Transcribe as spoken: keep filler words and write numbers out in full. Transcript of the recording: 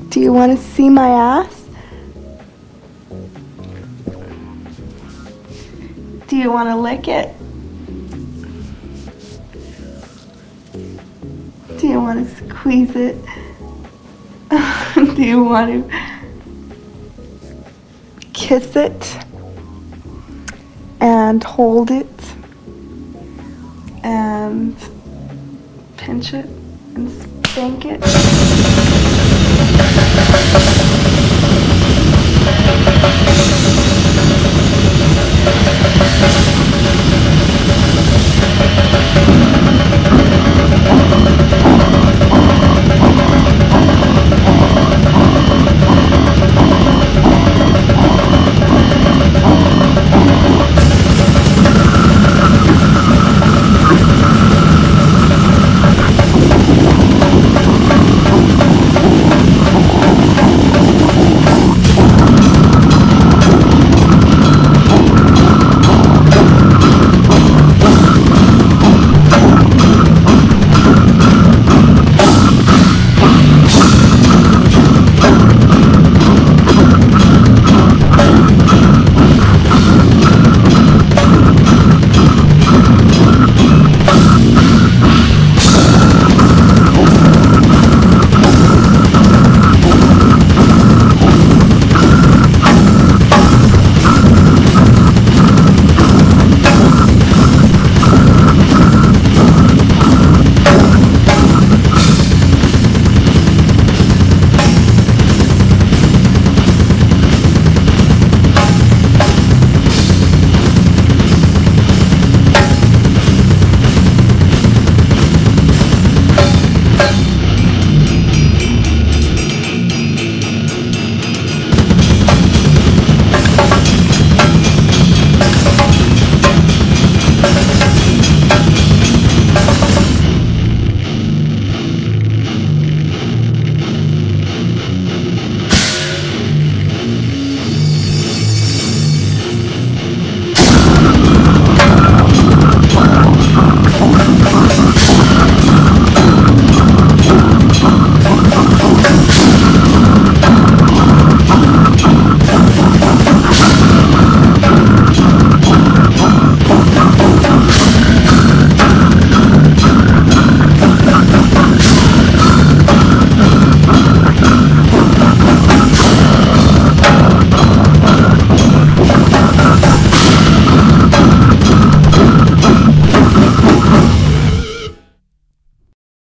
Do you want to see my ass? Do you want to lick it? Do you want to squeeze it? Do you want to kiss it and hold it and pinch it and spank it?